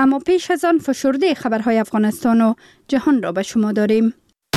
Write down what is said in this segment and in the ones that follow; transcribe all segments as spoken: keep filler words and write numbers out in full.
اما پیش از آن فشرده خبرهای افغانستان و جهان را به شما داریم.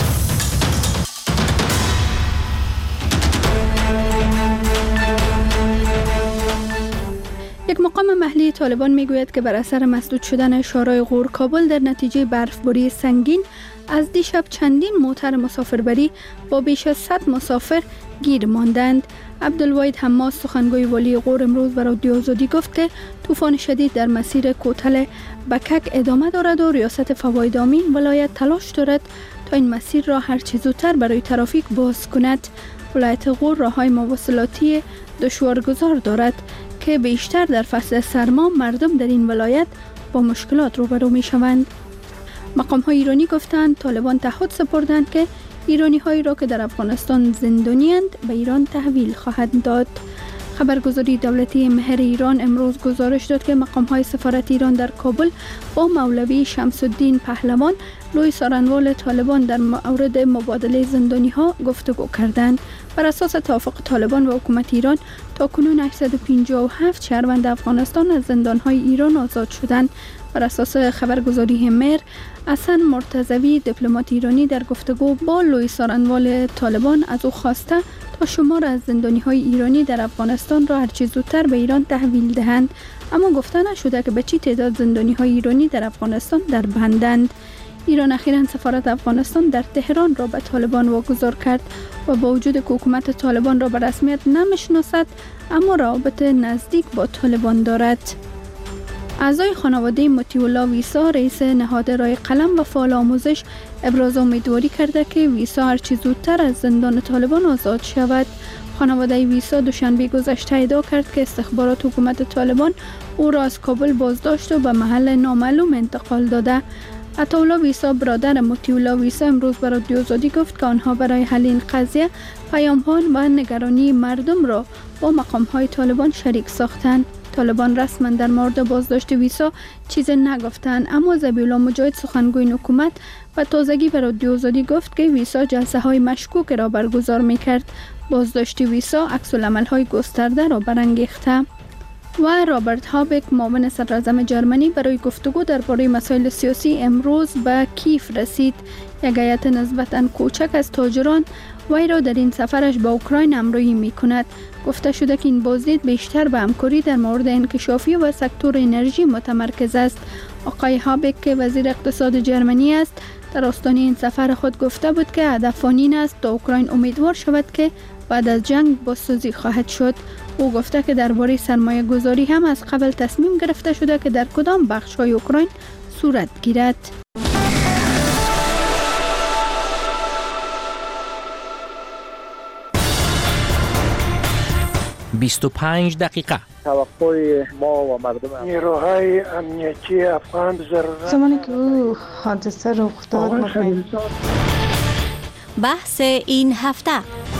یک مقام محلی طالبان میگوید که بر اثر مسدود شدن شورای غور کابل در نتیجه برفباری سنگین از دیشب چندین موتر مسافربری با بیش از صد مسافر گیر ماندند. عبدالواحد حماس سخنگوی والی غور امروز به رادیو آزادی گفت که طوفان شدید در مسیر کوتل بکک ادامه دارد و ریاست فواید آمین ولایت تلاش دارد تا این مسیر را هر چه زودتر برای ترافیک باز کند. ولایت غور راههای مواصلاتی دشوارگذار دارد که بیشتر در فصل سرما مردم در این ولایت با مشکلات روبرو می شوند. مقام های ایرانی گفتند طالبان تعهد سپردند که ایرانی هایی را که در افغانستان زندانی‌اند به ایران تحویل خواهند داد. خبرگزاری دولتی مهر ایران امروز گزارش داد که مقام های سفارت ایران در کابل با مولوی شمس الدین پهلوان لوی سارنوال طالبان در مورد مبادله زندانی ها گفتگو کردند. بر اساس توافق طالبان و حکومت ایران تاکنون هشتصد و پنجاه و هفت شهروند افغانستان از زندان های ایران آزاد شدند. بر اساس خبرگزاری مهر، حسن مرتضوی دیپلمات ایرانی در گفتگو با لوی سارنوال طالبان از او خواسته تا شمار از زندانی های ایرانی در افغانستان را هرچه زودتر به ایران تحویل دهند، اما گفته نشده که به چی تعداد زندانی های ایرانی در افغانستان در بندند. ایران اخیراً سفارت افغانستان در تهران را به طالبان واگذار کرد و با وجود که حکومت طالبان را به رسمیت نمیشناسد اما روابط نزدیک با طالبان دارد. اعضای خانواده مطیع الله ویسا رئیس نهاد رای قلم و فعال آموزش ابراز امیدواری کرده که ویسا هرچه زودتر از زندان طالبان آزاد شود. خانواده ویسا دوشنبه گذشته ادعا کرد که استخبارات حکومت طالبان او را از کابل بازداشت و به محل نامعلوم انتقال داده. عطاالله ویسا برادر مطیع الله ویسا امروز به رادیو آزادی گفت که آنها برای حل این قضیه پیام‌ها و نگرانی مردم را با مقام‌های طالبان شریک ساختند. طالبان رسما در مورد بازداشت ویسا چیز نگفتند، اما ذبیح الله مجاهد سخنگوی حکومت و تازگی به رادیو آزادی گفت که ویسا جلسه های مشکوک را برگزار می‌کرد. بازداشت ویسا عکس‌العمل‌های گسترده را برانگیخته. و رابرت هابک معاون صدراعظم جرمنی برای گفتگو درباره مسائل سیاسی امروز به کیف رسید. یک هیئت نسبتاً کوچک از تاجران وی را در این سفرش به اوکراین همراهی می‌کند. گفته شده که این بازدید بیشتر به همکاری در مورد انکشافی و سکتور انرژی متمرکز است. آقای هابک که وزیر اقتصاد جرمنی است در آستانه این سفر خود گفته بود که هدف آن این است تا اوکراین امیدوار شود که بعد از جنگ بازسازی خواهد شد. او گفته که درباره سرمایه گذاری هم از قبل تصمیم گرفته شده که در کدام بخش های اوکراین صورت گیرد. بیست و پنج دقیقه توقع ما و مردم نیروهای امنیتی افغان ضرورت زمانی که او حادثه رخ داد می‌خواهیم بحث این هفته.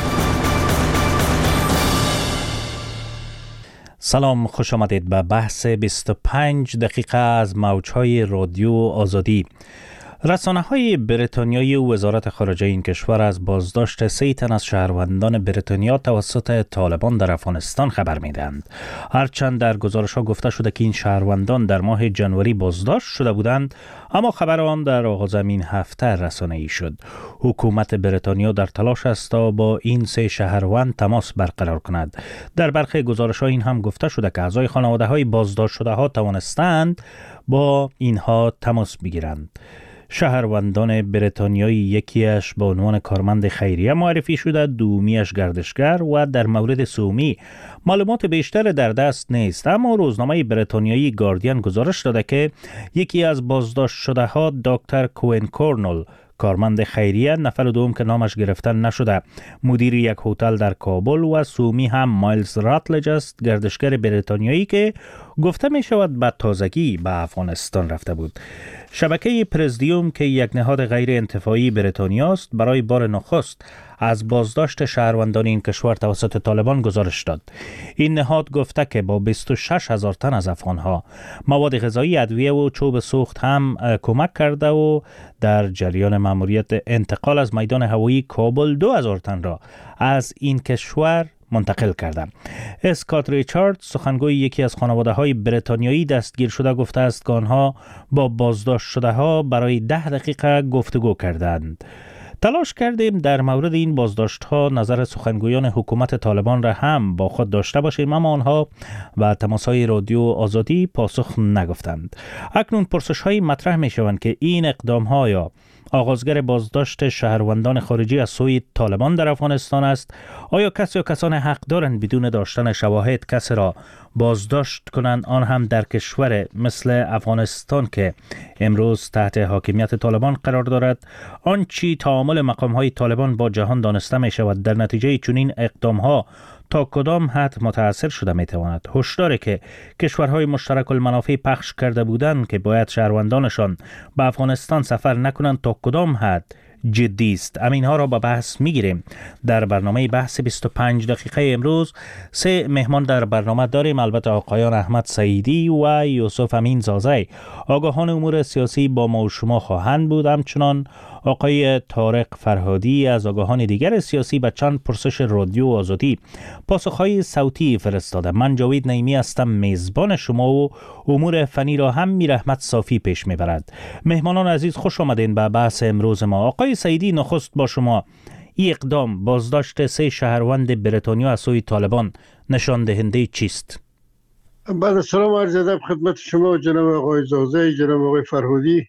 سلام، خوش آمدید به بحث بیست و پنج دقیقه از موج‌های رادیو آزادی. رسانه‌های بریتانیایی و وزارت خارجه این کشور از بازداشت سه تن از شهروندان بریتانیا توسط طالبان در افغانستان خبر می‌دهند. هرچند در گزارش‌ها گفته شده که این شهروندان در ماه جنوری بازداشت شده بودند، اما خبر آن در آغاز این هفته رسانه‌ای شد. حکومت بریتانیا در تلاش است تا با این سه شهروند تماس برقرار کند. در برخی گزارش‌ها این هم گفته شده که اعضای خانواده‌های بازداشت شده‌ها توانستند با اینها تماس بگیرند. شهروندان بریتانیایی یکیش با عنوان کارمند خیریه معرفی شده، دومیش گردشگر و در مورد سومی معلومات بیشتر در دست نیست. اما روزنامه بریتانیایی گاردین گزارش داده که یکی از بازداشت شده ها دکتر کوین کورنل، کارمند خیریه، نفر دوم که نامش گرفتن نشده مدیر یک هتل در کابل و سومی هم مایلز راتلج است، گردشگر بریتانیایی که گفته می شود به تازگی به افغانستان رفته بود. شبکه پرزیدیوم که یک نهاد غیر انتفاعی بریتانیا است برای بار نخست از بازداشت شهروندان این کشور توسط طالبان گزارش داد. این نهاد گفته که با بیست و شش هزار تن از افغانها مواد غذایی، ادویه و چوب سوخت هم کمک کرده و در جریان مأموریت انتقال از میدان هوایی کابل دو هزار تن را از این کشور منتقل کرده. اسکات ریچارد سخنگوی یکی از خانواده های بریتانیایی دستگیر شده گفته است که آنها با بازداشت شده ها برای ده دقیقه گفتگو کردند. تلاش کردیم در مورد این بازداشت ها نظر سخنگویان حکومت طالبان را هم با خود داشته باشیم، اما آنها و تماس های رادیو آزادی پاسخ نگفتند. اکنون پرسش های مطرح می شوند که این اقدام ها یا آغازگر بازداشت شهروندان خارجی از سوی طالبان در افغانستان است؟ آیا کسی یا کسان حق دارند بدون داشتن شواهد کسی را بازداشت کنند، آن هم در کشور مثل افغانستان که امروز تحت حاکمیت طالبان قرار دارد؟ آنچه تعامل مقام های طالبان با جهان دانسته می شود در نتیجه چنین اقدام ها تا کدام حد متاثر شده می تواند؟ هشداری که کشورهای مشترک المنافع پخش کرده بودند که باید شهروندانشان به افغانستان سفر نکنند تا کدام حد جدی است؟ همین ها را با بحث میگیریم در برنامه بحث بیست و پنج دقیقه امروز. سه مهمان در برنامه داریم، البته آقایان احمد سعیدی و یوسف امین زازی آگاهان امور سیاسی با ما و شما خواهند بود. همچنان آقای طارق فرهادی از آگاهان دیگر سیاسی به چند پرسش رادیو آزادی پاسخهای صوتی فرستاده. من جاوید نعیمی هستم، میزبان شما و امور فنی را هم میر احمد صافی پیش میبرد. مهمانان عزیز خوش آمدین به بحث امروز ما. آقای سعیدی، نخست با شما، این اقدام بازداشت سه شهروند بریتانیا از سوی طالبان نشان دهنده چیست؟ بعد سلام عرض ادب خدمت شما و جناب آقای زازی، جناب آقای فرهادی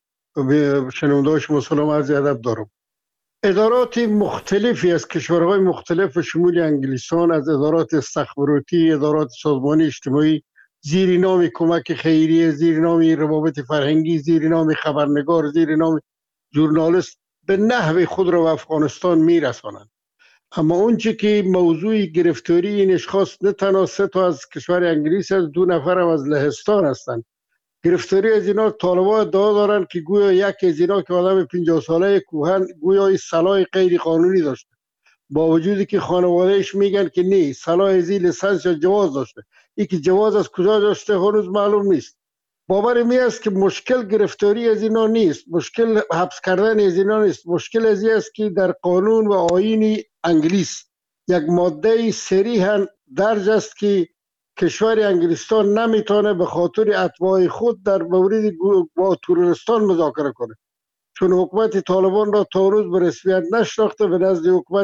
و شنونده شما سلام عرض ادب دارم. ادارات مختلفی از کشورهای مختلف شمول انگلیسان، از ادارات استخباراتی، ادارات سازمانی اجتماعی زیر نام کمک خیریه، زیر نام روابط فرهنگی، زیر نام خبرنگار، زیر نام ژورنالیست به نحو خود را به افغانستان میرسانند. اما اونچه که موضوع گرفتاری این اشخاص نه تنها سه تا از کشور انگلیس است، دو نفر هم از لهستان هستند. گرفتاری از اینا طالبان ادعا دارند که گویا یک از اینا که آدم پنجاه ساله کوهن گویا سلاح غیر قانونی داشته، با وجودی که خانوادهش میگن که نه، سلاح ازی لیسانس یا جواز داشته. این که جواز از کجا داشته هنوز معلوم نیست. باور می است که مشکل گرفتاری از اینا نیست، مشکل حبس کردن از اینا نیست، مشکل از این است که در قانون و آیین انگلیس یک ماده صریحاً درج است که کشور انگلستان نمیتونه به خاطر اتباع خود در مورد با تروریستان مذاکره کنه، چون حکومت طالبان را تا روز به رسمیت نشناخته. به نزد حکومت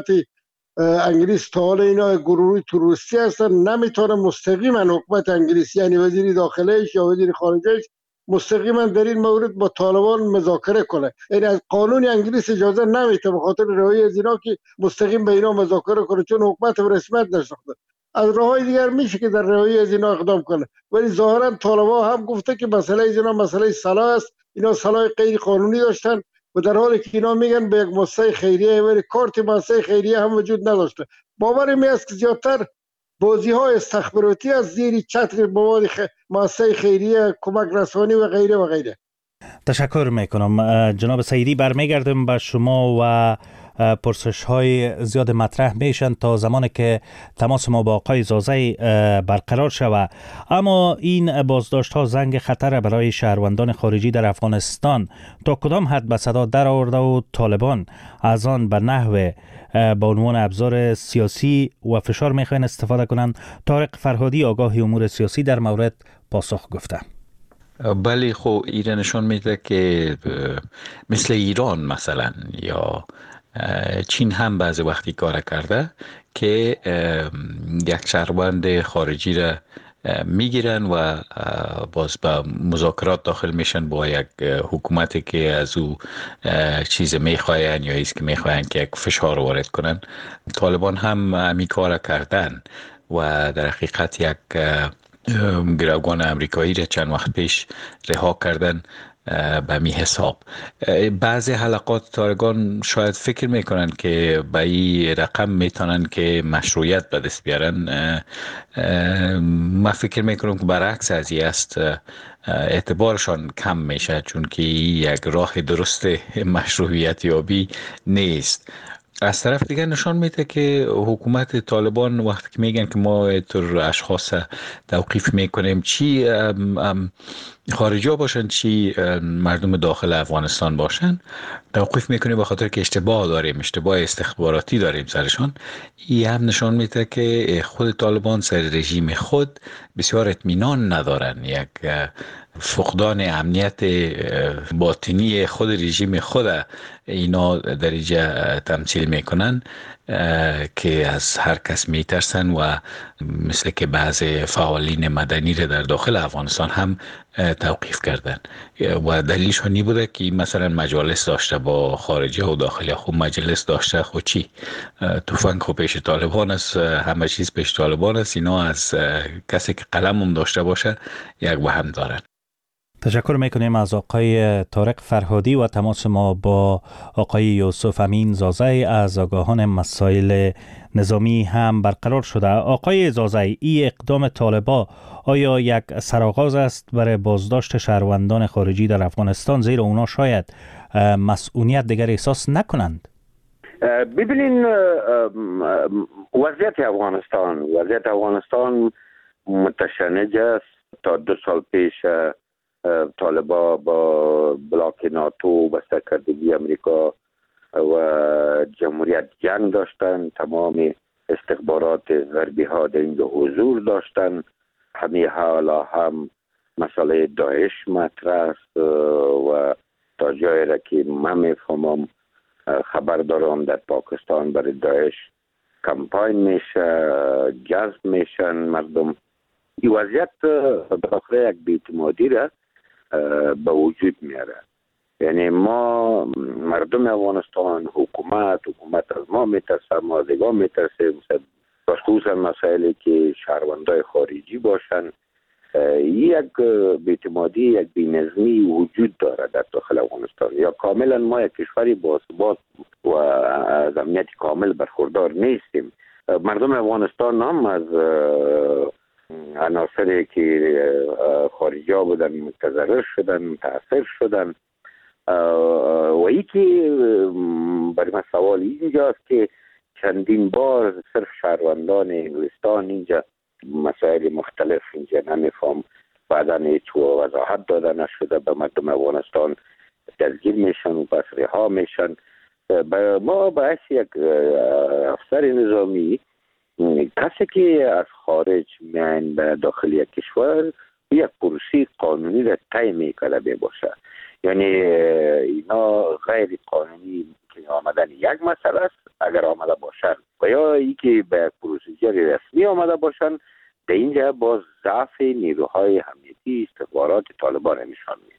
انگلیس تا حالا اینا گروهی تروریستی هستن، نمیتونه مستقیما حکومت انگلیس یعنی وزیر داخلهش یا وزیر خارجهش مستقیما در این مورد با طالبان مذاکره کنه. این از قانون انگلیس اجازه نمیده به خاطر رهایی از اینا که مستقیم به اینا مذاکره کنه، چون حکومت به رسمیت نشناخته. از راههای دیگر میشه که در رهایی از اینا اقدام کنه، ولی ظاهرا طالبان هم گفته که مسئله از اینا مسئله سلاح است، اینا سلاح غیر قانونی داشتن و در حالی که اینا میگن به یک مؤسسه خیریه، ولی کارت مؤسسه خیریه هم وجود نداشته. باور می است که زیادتر بازی های استخباراتی از زیر چتر مواد خ... مؤسسه خیریه، کمک رسانی و غیره و غیره. تشکر میکنم. جناب سعیدی، برمیگردم به شما و پرسش های زیاد مطرح میشن تا زمانی که تماس ما با آقای زازی برقرار شود. اما این بازداشت ها زنگ خطر برای شهروندان خارجی در افغانستان تا کدام حد به صدا در آورده و طالبان از آن به نحو با عنوان ابزار سیاسی و فشار میخواین استفاده کنند؟ طارق فرهادی آگاه امور سیاسی در مورد پاسخ گفته. بله، خب ایران نشان میده که مثل ایران مثلا یا چین هم بعضی وقتی کار کرده که یک شهروند خارجی را میگیرن و باز به مذاکرات داخل میشن با یک حکومتی که از او چیز میخواین یا ایست که میخواین که یک فشار وارد کنن. طالبان هم همی کار کردن و در حقیقت یک گروگان امریکایی را چند وقت پیش رها کردن به می حساب. بعضی حلقات تارگان شاید فکر میکنن که به این رقم میتونن که مشروعیت به دست بیارن. من فکر میکنم که برعکس از این است، اعتبارشان کم میشه، چون که یک راه درست مشروعیت یابی نیست. از طرف دیگر نشان میده که حکومت طالبان وقتی که میگن که ما تر اشخاص توقیف میکنیم، چی ام ام خارجی ها باشن چی مردم داخل افغانستان باشن توقف میکنیم، به خاطر که اشتباه داریم، اشتباه استخباراتی داریم سرشان. این هم نشان میده که خود طالبان سر رژیم خود بسیار اطمینان ندارن، یک فقدان امنیت باطنی خود رژیم خود اینا در اینجا تمثیل میکنن که از هر کس میترسن و مثل که بعض فعالین مدنی را در داخل افغانستان هم توقیف کردن و دلیلش نی بوده که مثلا مجالس داشته با خارجی و داخلی. خوب مجلس داشته خود چی تفنگ خو پیش طالبان است، همه چیز پیش طالبان است. اینا از کسی که قلم هم داشته باشه یک وهم دارن. تشکر میکنیم از آقای طارق فرهادی و تماس ما با آقای یوسف امین زازی از آگاهان مسائل نظامی هم برقرار شده. آقای زازی، این اقدام طالبان آیا یک سرآغاز است برای بازداشت شهروندان خارجی در افغانستان، زیرا اونا شاید مسئولیت دیگر احساس نکنند؟ ببینین وضعیت افغانستان وضعیت افغانستان متشنج است. تا دو سال پیش طالبا با بلاک ناتو و سرکردگی امریکا و جمهوریت جنگ داشتن. تمام استخبارات غربی ها در اینجا حضور داشتن. همه حالا هم مسئله داعش مطرح است و تا جایی را که من میفهمم خبر دارم در پاکستان برای داعش کمپاین میشه، جذب میشن مردم. این وضعیت بالاخره یک بی‌اعتمادی را به وجود میاره. یعنی ما مردم افغانستان، حکومت حکومت از ما میترسه، ما از دیگه میترسه، خصوصا مسائلی که شهروندای خارجی باشن. یک بی‌اعتمادی، یک بی‌نظمی وجود داره در داخل افغانستان. یا کاملا ما یک کشوری باثبات و از امنیت کامل برخوردار نیستیم. مردم افغانستان هم از عناصری که خارجی ها بودن متضرر شدن، متاثر شدن. و ای که برای من سوال اینجاست که چندین بار صرف شهروندان انگلستان اینجا مسائل مختلف اینجا نمیفهم بعدا هیچ وضاحت داده نشده به مردم افغانستان دلگیر میشن و پس رها میشن. ما باعث یک افسر نظامی، کسی که از خارج میان به داخل یک کشور، یک پروسه قانونی را طی میکنه باشه. یعنی اینا غیر قانونی که آمدن یک مسئله است اگر آمده باشن، و یا ای که به پروسیجر رسمی آمده باشن، در اینجا باز ضعف نیروهای امنیتی استخبارات طالبان نشان میده.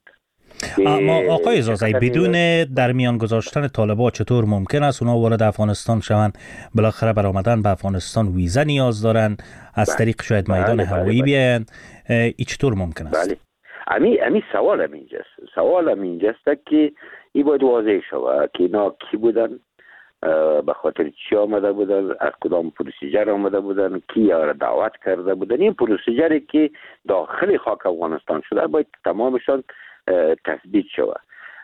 اما آقای زازی، بدون در میان گذاشتن طالبان چطور ممکن است اونا وارد افغانستان شوند؟ بالاخره بر آمدن به افغانستان ویزا نیاز دارن، از بله. طریق شاید میدان بله. هوایی بله. بیاین. ای چطور ممکن است؟ بله. امی امی سوال هم اینجاست. سوال هم اینجاست که این باید واضح شود که اینا کی بودن، به خاطر چی آمده بودن، از کدام پروسیجر آمده بودن، کی را دعوت کرده بودن. این پروسیجری که داخل خاک افغانستان شده باید تمامشان تثبیت شود.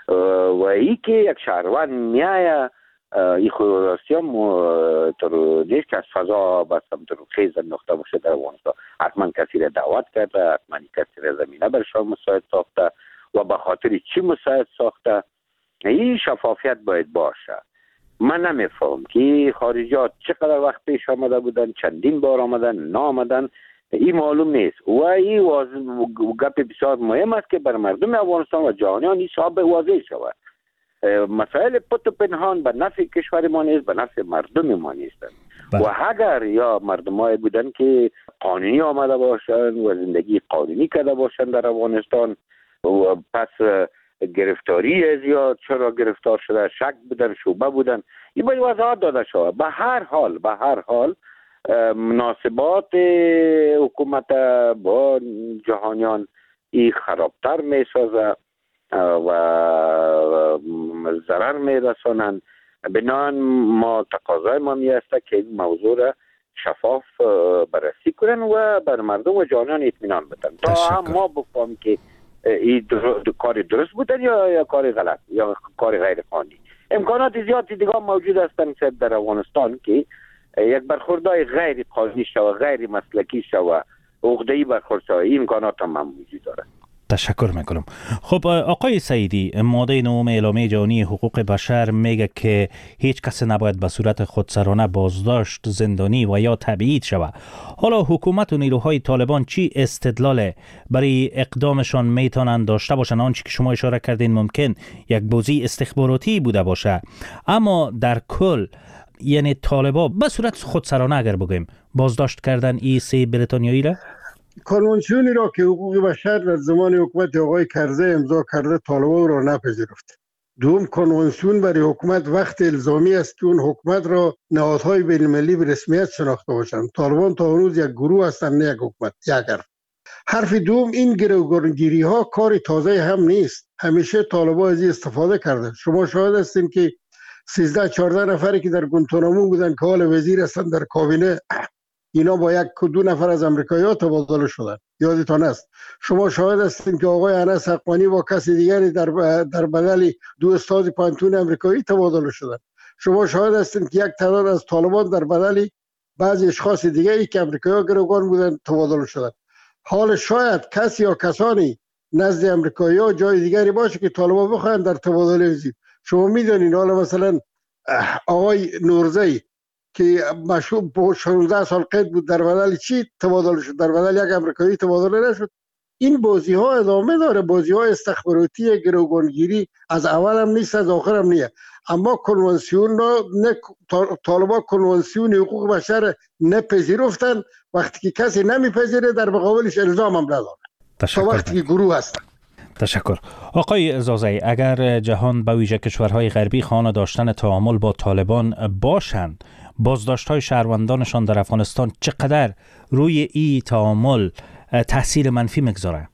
و ای که یک شهروند میایه، این خودراستی هم تر نیست که از فضا بس هم تر خیز نقطه باشه در افغانستان. حتما کسی را دعوت کرده، حتما کسی را زمینه برشان مساعد ساخته و به خاطر چی مساعد ساخته. این شفافیت باید باشه. من نمیفهم که خارجات چقدر وقت پیش آمده بودن، چندین بار آمدن، نا آمدن، این معلوم نیست. و این گپ بسیار مهم است که بر مردم افغانستان و جهانیان این صاحب واضح شود. مسائل پت و پنهان به نفع کشور ما نیست، به نفع مردم ما نیست. و اگر یا مردمایی بودن که قانونی آمده باشن و زندگی قانونی کرده باشن در افغانستان و پس گرفتاری زیاد چرا گرفتار شده، شک بودن، شبهه بودن، این باید وضاحت داده شود. به هر حال به هر حال مناسبات حکومت با جهانیان این خرابتر می سازه و ضرر می رسانند. بنابراین ما تقاضای ما می است که این موضوع را شفاف بررسی کنن و بر مردم و جهانیان اطمینان بدن تا هم ما بفهمیم که این کار درست بودن یا یا کار غلط یا کار غیر قانونی. امکانات زیادی دیگه موجود هستند در افغانستان که یک برخوردهای غیر قانونی شو، غیر مسلکی شو، عقده‌ای برخورد شو، این امکانات هم موجود داره. تشکر میکنم. خب آقای سعیدی، ماده نهم اعلامیه جهانی حقوق بشر میگه که هیچ کس نباید به صورت خودسرانه بازداشت، زندانی و یا تبعید شود. حالا حکومت و نیروهای طالبان چی استدلال برای اقدامشان میتونن داشته باشن؟ آنچه که شما اشاره کردین ممکن یک بازی استخباراتی بوده باشه، اما در کل یعنی طالبا به صورت خودسرانه اگر بگیم بازداشت کردن این سه بریتانیایی را؟ کنوانسیونی را که حقوق بشر در زمان حکومت آقای کرزی امضا کرده طالبان را نپذیرفت. دوم، کنوانسیون برای حکومت وقت الزامی است که اون حکومت را نهادهای بین‌المللی به رسمیت شناخته باشند. طالبان تا هنوز یک گروه هستند نه یک حکومت. یک حرف. حرف دوم، این گروگانگیری ها کار تازه هم نیست. همیشه طالبان از این استفاده کرده. شما شاهد هستین که سیزده چهارده نفری که در گوانتانامو بودن که حال وزیر هستند در کابینه، اینا با یک دو نفر از امریکایی‌ها تبادله شدن. یادتان است. شما شاهد هستین که آقای انس حقانی با کسی دیگری در در بدل دو استاد پانتون امریکایی تبادله شدن. شما شاهد هستین که یک تعداد از طالبان در بدل بعضی اشخاص دیگری که امریکایی‌ها گروگان بودن تبادله شدن. حال شاید کسی یا کسانی نزد امریکایی‌ها جای دیگری باشه که طالبان بخواهند در تبادله وزیر. شما میدونین حالا مثلا آقای نورزی که مشروع با شانزده سال قید بود در بدل چی تبادله شد؟ در بدل یک امریکایی تبادله نشد. این بازی ها ادامه داره، بازی های استخباراتی گروگانگیری از اول هم نیست از آخر هم نیست. اما کنوانسیون را نه طالبان کنوانسیون حقوق بشر نپذیرفتن، وقتی که کسی نمیپذیره در مقابلش الزام هم نداره. تا وقتی که گروه هستن. تشکر. آقای زازی، اگر جهان به ویژه کشورهای غربی خواهان داشتن تعامل با طالبان باشند، بازداشت‌های شهروندانشان در افغانستان چقدر روی این تعامل تاثیر منفی میگذاره؟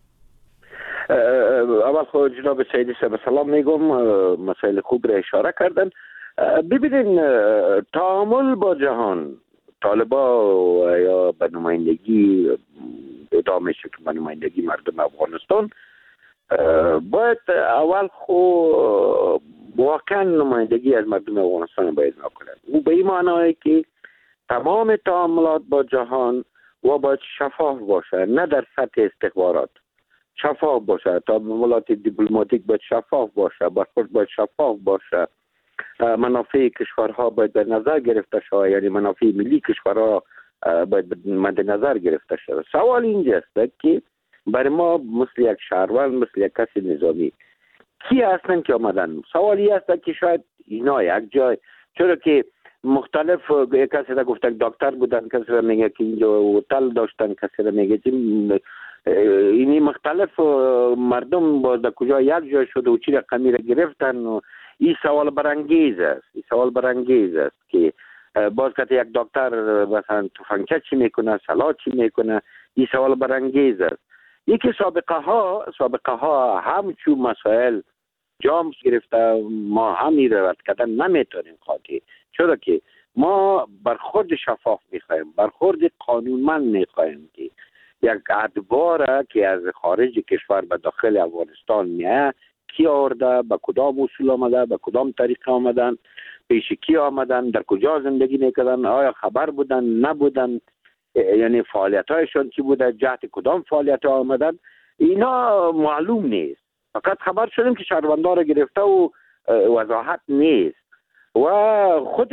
اول خود جناب سیدی صاحب سلام میگم، مسائل خوب را اشاره کردن. ببینین تعامل با جهان، طالبا یا به نمایندگی ادامه شد به نمایندگی مردم افغانستان، باید اول خو واقعا نمایندگی از مردم افغانستان باید نکنند. او به این معنی که تمام تعاملات با جهان و باید شفاف باشه، نه در سطح استخبارات، شفاف باشه. تعاملات دیپلماتیک باید شفاف باشه، برخورد باید شفاف باشه، منافع کشورها باید در نظر گرفته شود، یعنی منافع ملی کشورها باید مد نظر گرفته شود. سوال اینجاست که برای ما مثل یک شهروند، مثل یک کسی نظامی کی هستن که آمدن؟ سوالی هست که شاید اینا یک جای، چرا که مختلف کسی را گفتن دکتر بودن، کسی را میگه که اینجا هتل داشتن، کسی را میگه که اینی مختلف مردم با در کجا یک جای شده و چی رقمی را گرفتن. و این سوال برانگیز است. این سوال برانگیز است که باز که یک دکتر مثلا تفنگچی چی میکنه، سلاح چی میکنه. این سوال برانگیز است. یکی سابقه ها سابقه ها همچون مسائل جام گرفته، ما همین رو رد کردن نمیتونیم خاطی، چرا که ما برخورد شفاف میخوایم، برخورد قانونمند میخوایم که یک ادوار که از خارج کشور به داخل افغانستان میه کی آورده، به کدام اصول آمده، به کدام طریق آمدن، پیش کی آمدن، در کجا زندگی میکردن، آیا خبر بودن نبودن، یعنی فعالیت هایشان چی بوده، جهت کدام فعالیت ها آمدن، اینا معلوم نیست. فقط خبر شدیم که شهروندان را گرفته و وضاحت نیست. و خود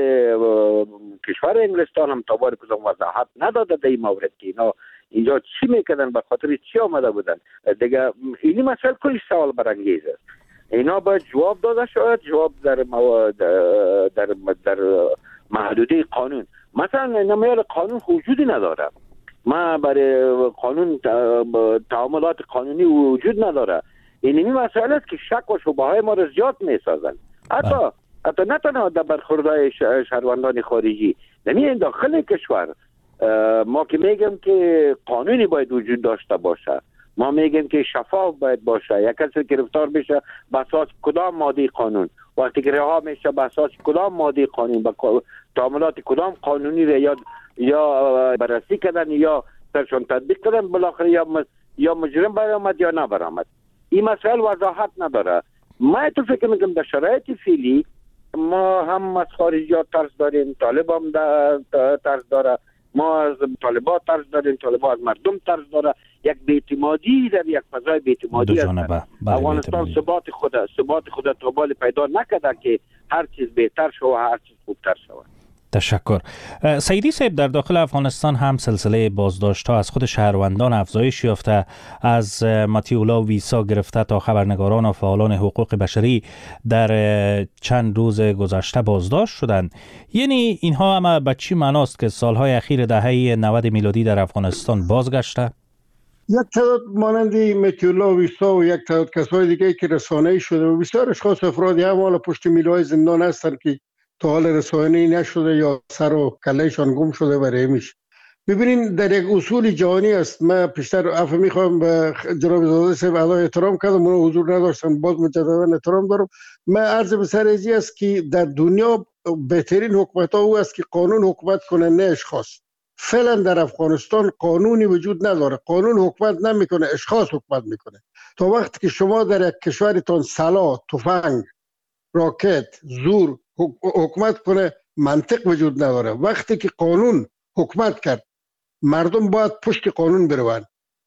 کشور انگلستان هم تابار کدام وضاحت نداده در این مورد که اینا اینجا چی میکردن، به خاطر چی آمده بودن دیگه. اینی مسئله کلی سوال برانگیز است. اینا باید جواب داده شود، جواب در مو... در در محدوده قانون. مثلا نمیال قانون وجودی نداره، ما برای قانون تعاملات قانونی وجود نداره. این مسئله است که شک و شبهه های ما را زیاد میسازن. حتی حتی نه تنها در برخوردهای شهروندان خارجی، در داخل کشور ما که میگم که قانونی باید وجود داشته باشه، ما میگیم که شفاف باید باشه. یک کسی گرفتار بشه به اساس کدام ماده قانون، وقتی که رها میشه به اساس کدام ماده قانون، با تعاملات کدام قانونی را یا یا بررسی کردن یا سرشان تطبیق کردن، بالاخره یا یا مجرم برآمد یا نه برآمد. این مسائل وضاحت نداره. ما تو فکر میکنم در شرایط فعلی ما هم از خارجیات ترس داریم، طالب هم ترس داره، ما از طالبات ترس داریم، طالبات از مردم ترس داره. یک بی‌اعتمادی در یک فضای بی‌اعتمادی است. افغانستان ثبات خود ثبات خود تا بال پیدا نکرده که هر چیز بهتر شود و هر چیز خوبتر شود. تشکر. سیدی صاحب، در داخل افغانستان هم سلسله بازداشت‌ها از خود شهروندان افزایش یافته، از مطیع ویسا گرفته تا خبرنگاران و فعالان حقوق بشری در چند روز گذشته بازداشت شدند. یعنی اینها هم به چی معناست که سالهای اخیر دهه نود میلادی در افغانستان بازگشته؟ یک تعداد مانندی مطیع ویسا و یک تعداد کسای دیگه که رسانه‌ای شده و بسیار اشخاص افرادی هم حالا پشت میله‌های زندان هستند که تا حال رسانه‌ای نشده یا سر و کلهشان گم شده برای میشه. ببینین در یک اصول جهانی است. من پیشتر عفو میخوام به جناب زاده صاحب اعلای احترام کردم، اون حضور نداشتم، باز مجددا احترام دارم. من عرض به سر ازی است که در دنیا بهترین حکومت ها او است که قانون حکومت کنه نه اشخاص. فعلا در افغانستان قانونی وجود نداره، قانون حکومت نمیکنه، اشخاص حکومت میکنه. تا وقتی که شما در یک کشورتون سلاح، تفنگ، راکت، زور حکومت کنه منطق وجود نداره. وقتی که قانون حکومت کرد مردم باید پشت قانون بروند.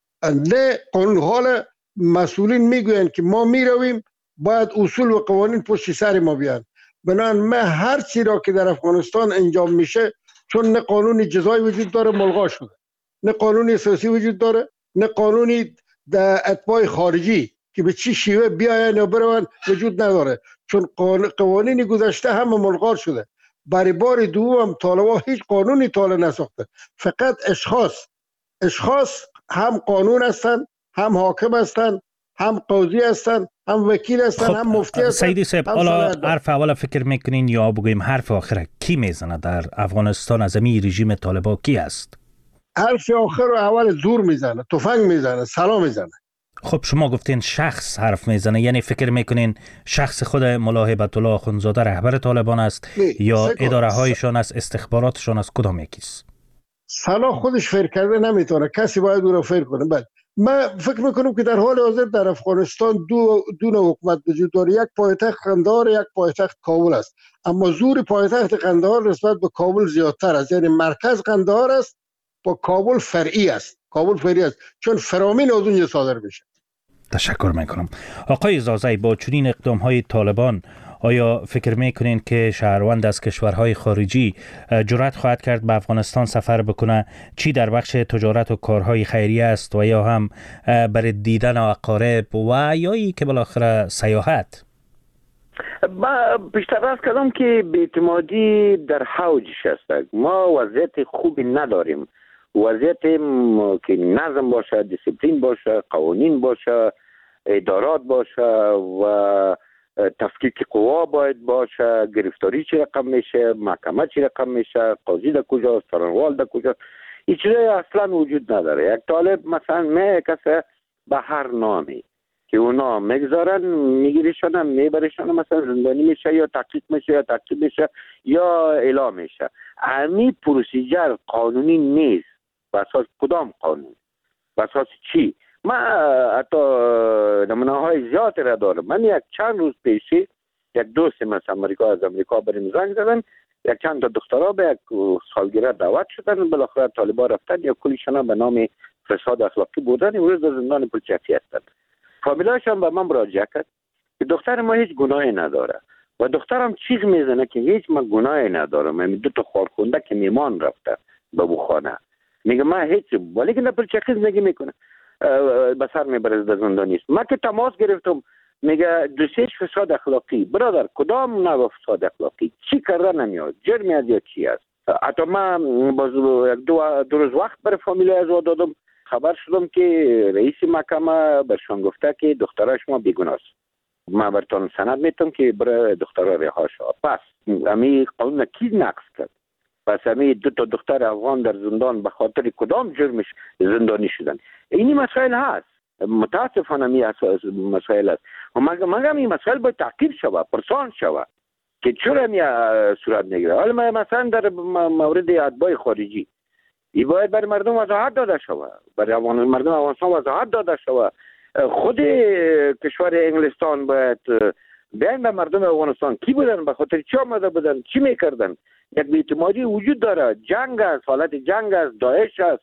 نه قانون حال مسئولین میگوین که ما میرویم باید اصول و قوانین پشت سر ما بیان. بنابراین من هر چی را که در افغانستان انجام میشه چون نه قانون جزایی وجود داره ملغا شده، نه قانون سیاسی وجود داره، نه قانونی در اتباع خارجی که به چی شیوه بیاین یا بروند وجود نداره، چون قوانین گذشته هم ملغا شده. برای بار دوم طالبان هیچ قانونی طالب نساخته، فقط اشخاص اشخاص هم قانون هستند، هم حاکم هستند، هم قاضی هستند، هم وکیل هستند، خب، هم مفتی هستند. سیدی صاحب، حالا حرف اول فکر میکنین یا بگویم حرف آخر کی میزنه در افغانستان از این رژیم طالبان کی است؟ حرف آخر رو اول زور میزنه، تفنگ میزنه، سلاح میزنه. خب شما گفتین شخص حرف میزنه، یعنی فکر میکنین شخص خود ملا هیبت الله اخوندزاده رهبر طالبان است یا اداره هایشان است، استخباراتشان است، کدام یکیست؟ سلاح خودش فکر کرده نمیتونه، کسی باید او را فکر کنه. بعد من فکر میکنم که در حال حاضر در افغانستان دو دو نوع حکومت وجود داره، یک پایتخت قندهار، یک پایتخت کابل است. اما زور پایتخت قندهار نسبت به کابل زیادتر است، یعنی مرکز قندهار است با کابل فرعی است. کابل فرعی است چون فرامین از اونجا صادر میشه. تشکر میکنم. آقای زازی، با چنین اقدام های طالبان آیا فکر میکنین که شهروند از کشورهای خارجی جرأت خواهد کرد به افغانستان سفر بکنه، چی در بخش تجارت و کارهای خیریه است و یا هم برای دیدن اقارب و یا ای که بالاخره سیاحت؟ ما بیشتر از کردم که بی‌اعتمادی در حوجش است. ما وضعیت خوبی نداریم، وضعیت که نظم باشه، دیسیپلین باشه، قوانین باشه، ادارات باشه و تفکیک قوا باید باشه، گرفتاری چی رقم میشه، محکمه چی رقم میشه، قاضی در کجاست، څارنوال در کجاست، این چیزا اصلا وجود نداره. یک طالب مثلا می کسه به هر نامی که اونا میگذارن میگیریشن میبریشن، مثلا زندانی میشه یا تحقیق میشه یا تعقیب میشه یا اعلام میشه. همین پروسیجر قانونی نیست. به اساس کدام قانون؟ به اساس چی؟ من حتی نمونه های زیادی را دارم. من یک چند روز پیشی یک دوست مثلا امریکا از امریکا بریم زنگ زدن، یک چند تا دخترها به یک سالگرد دعوت شدن، بالاخره طالبان رفتن یا کلیشان به نام فساد اخلاقی بودن، امروز در زندان پلچکی هستند. فامیلاشان به من مراجعه کرد که دختر ما هیچ گناهی نداره و دخترم چیز میزنه که هیچ من گناهی ندارم. من دو تا خارخونده که میمان رفته به بو خانه، میگه من هیچ، ولی که در پلچکی زندگی میکنه، به سر میبره در زندان نیست. من که تماس گرفتم میگه دوسیش فساد اخلاقی. برادر کدام نوع فساد اخلاقی؟ چی کرده نمیاد؟ جرمی از یا چی است؟ حتی من باز دو, دو روز وقت برای فامیلی از دادم، خبر شدم که رئیس محکمه برشان گفته که دخترها شما بیگناه است. من برتون سند میتونم که برای دخترها رها شد. پس امی قانون کی نقض کرد؟ پس امی دو تا دختر افغان در زندان به خاطر کدام جرمش زندانی شدن؟ اینی مسائل هست. متاسفانه می اساس مسائل است. و مگه این مسائل باید تعقیب شود، پرسان شود که چرا می صورت نگیره. حالا مثلا در مورد اتباع خارجی ای باید برای مردم وضاحت داده شود، برای مردم افغانستان وضاحت داده شود. خود کشور انگلستان باید بیان به مردم افغانستان کی بودن، به خاطر چی آمده بودن، چی میکردن. یک بی‌اعتمادی وجود داره، جنگ است، حالت جنگ است، داعش است،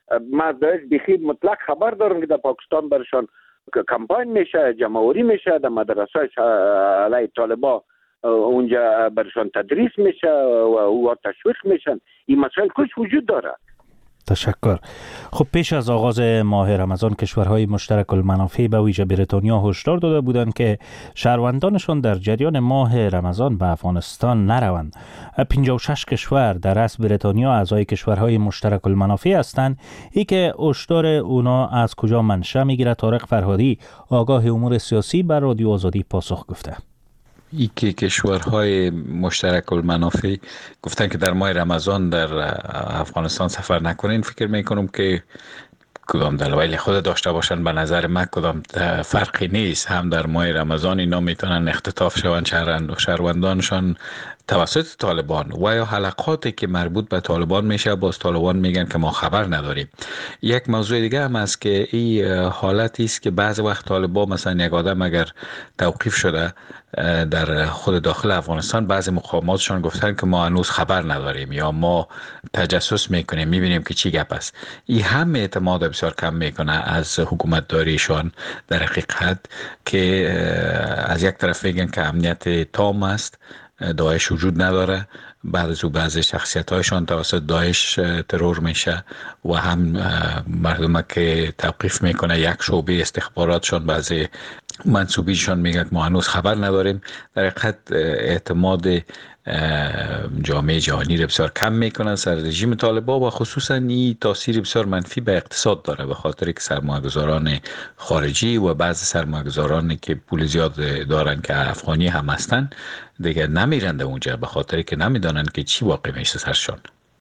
ما از داعش بیخی مطلق خبر دارم که در پاکستان برشان کمپاین میشه، جمعوری میشه، در مدرسه علیه طالبان اونجا برشان تدریس میشه و او تشویق میشن. این مسائل کش وجود داره. تشکر. خب پیش از آغاز ماه رمضان کشورهای مشترک المنافع به ویژه بریتانیا هشدار داده بودند که شهروندانشان در جریان ماه رمضان به افغانستان نروند. پنجاه و شش کشور در اصل بریتانیا اعضای کشورهای مشترک المنافع هستند. ای که هشدار اونا از کجا منشأ میگیره؟ طارق فرهادی آگاه امور سیاسی بر رادیو آزادی پاسخ گفته. ای که کشورهای مشترک المنافع گفتن که در ماه رمضان در افغانستان سفر نکنین، فکر میکنم که کدام دلایل خود داشته باشن، به نظر من کدام فرقی نیست. هم در ماه رمضان اینا میتونن اختطاف شوند شهروندانشان توسط طالبان و یا حلقاتی که مربوط به طالبان میشه، باز طالبان میگن که ما خبر نداریم. یک موضوع دیگه هم است که این حالتی است که بعض وقت طالبان مثلا یک آدم اگر توقیف شده در خود داخل افغانستان، بعضی مقاماتشان گفتن که ما هنوز خبر نداریم یا ما تجسس میکنیم، میبینیم که چی گپ است. این هم اعتماد بسیار کم میکنه از حکومت داریشان در حقیقت، که از یک طرف میگن که امنیت تام است، داعش وجود نداره، بعد از او بعضی شخصیت هایشان توسط داعش ترور میشه و هم مردم که توقیف میکنه یک شعبه استخباراتشان، بعضی منصوبیشان میگن ما هنوز خبر نداریم. در حقیقت اعتماد جامعه جهانی را بسیار کم میکنن سر رژیم طالبان و خصوصا این تاثیر بسیار منفی به اقتصاد داره، به خاطر که سرمایه‌گذاران خارجی و بعضی سرمایه‌گذارانی که پول زیاد دارن که افغانی هم هستن دیگه نمیرن اونجا، به خاطر که نمیدونن که چی واقع میشه سرشان.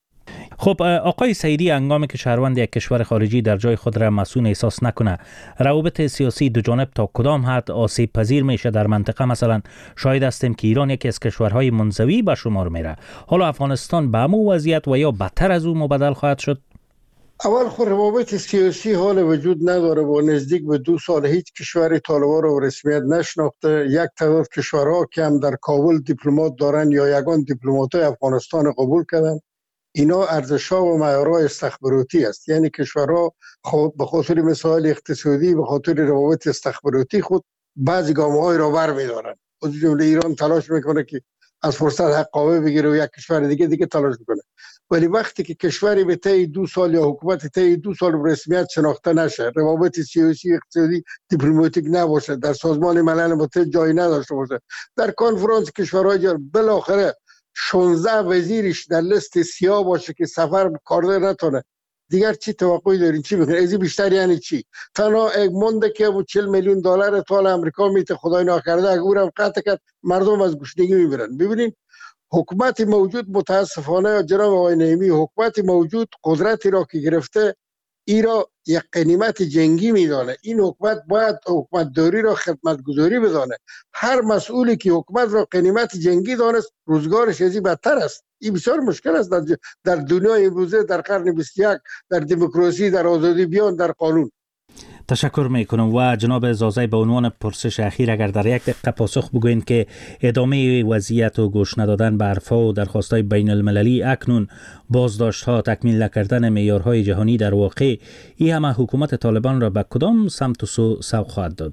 خب آقای سعیدی، هنگامی که شهروند یک کشور خارجی در جای خود را مسئول احساس نکنه، روابط سیاسی دو جانب تا کدام حد آسیب پذیر میشه در منطقه؟ مثلا شاهد هستیم که ایران یکی از کشورهای منزوی به شمار میره. حالا افغانستان به همون وضعیت و یا بدتر از اون مبدل خواهد شد؟ اول خود روابط سیاسی حال وجود نداره و نزدیک به دو سال هیچ کشور طالبان رو رسمیت نشناخته. یک تعداد کشورها که هم در کابل دیپلمات دارن یا یگان دیپلمات‌های افغانستان قبول کردن، اینا ارزش‌ها و معیارهای استخباراتی است. یعنی کشورها خود به خاطر مسائل اقتصادی، به خاطر روابط استخباراتی خود بعضی گام‌های را برمی‌دارن. از جمله ایران تلاش میکنه که از فرصت حقابه بگیره و یک کشور دیگه دیگه تلاش میکنه. ولی وقتی که کشوری به طی دو سال یا حکومت طی دو سال رسمیت شناخته نشه، روابط سیاسی، اقتصادی، دیپلماتیک نباشه، در سازمان ملل متحد جایی نداشته باشه، در کنفرانس کشورهای جهان بالاخره شانزده وزیرش در لیست سیاه باشه که سفر کارده نتونه، دیگر چی توقعی دارین؟ چی میکنه؟ ازی بیشتر یعنی چی؟ تنها یک مونده که ابو چهل میلیون دلار طال امریکا میته خدای ناکرده اگه اونم قطع کرد مردم از گشنگی میمیرن. ببینین حکومت موجود متاسفانه جناب آقای نعیمی، حکومت موجود قدرتی را که گرفته ای را یک غنیمت جنگی میدانه. این حکومت باید حکومت داری را خدمت گذاری بدانه. هر مسئولی که حکومت را غنیمت جنگی دانست روزگارش ازی بدتر است. این بسیار مشکل است در, در دنیای امروزه، در قرن بیست و یک، در دموکراسی، در آزادی بیان، در قانون. تشکر میکنم. و جناب زازی به عنوان پرسش اخیر اگر در یک دقیقه پاسخ بگوین که ادامه وضعیت و گوش ندادن به حرفها و درخواست‌های بین المللی، اکنون بازداشت‌ها، تکمیل نکردن معیارهای جهانی، در واقع این همه حکومت طالبان را به کدام سمت و سو سوق خواهد داد؟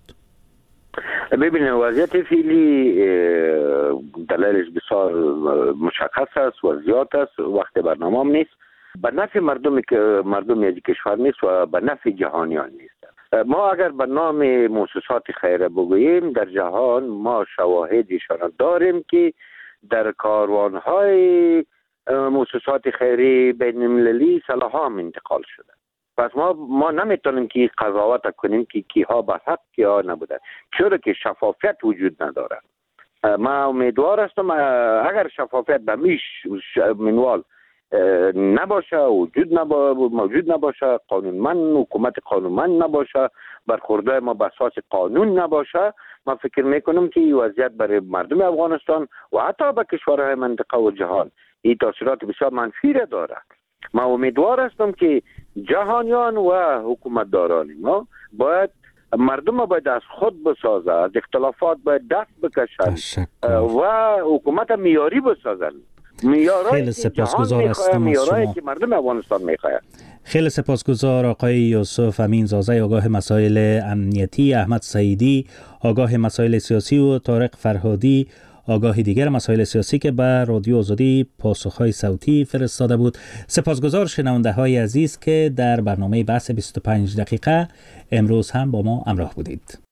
ببینید وضعیت فعلی دلایلش بسیار مشخص است و زیاد است، وقت برنامه نیست، به نفع مردم که مردم از کشور نیست و به نفع جهانیان نیست. ما اگر به نام مؤسسات خیریه بگوییم، در جهان ما شواهدشان داریم که در کاروان‌های مؤسسات خیریه بین المللی سلاح‌ها هم انتقال شده. پس ما ما نمیتونیم که قضاوت کنیم که کیها به حق کیها نبوده، چرا که شفافیت وجود نداره. ما امیدوار هستم اگر شفافیت به میش منوال نباشه، وجود نبا موجود نباشه، قانونمند حکومت قانونمند نباشه، برخورده ما به اساس قانون نباشه، ما فکر میکنم که این وضعیت برای مردم افغانستان و حتی به کشورهای منطقه و جهان این تاثیرات بسیار منفی را داره. ما امیدوار هستم که جهانیان و حکومتداران ما باید مردم باید از خود بسازه، از اختلافات باید دست بکشن و حکومت معیاری بسازن. خیلی سپاسگزار هستم از شما. که مردم افغانستان میخواهد. خیلی سپاسگزار آقای یوسف امین زازه، آگاه مسائل امنیتی، احمد سعیدی آگاه مسائل سیاسی و طارق فرهادی آگاه دیگر مسائل سیاسی که به رادیو آزادی پاسخهای صوتی فرستاده بود. سپاسگزار شنونده های عزیز که در برنامه بحث بیست و پنج دقیقه امروز هم با ما همراه بودید.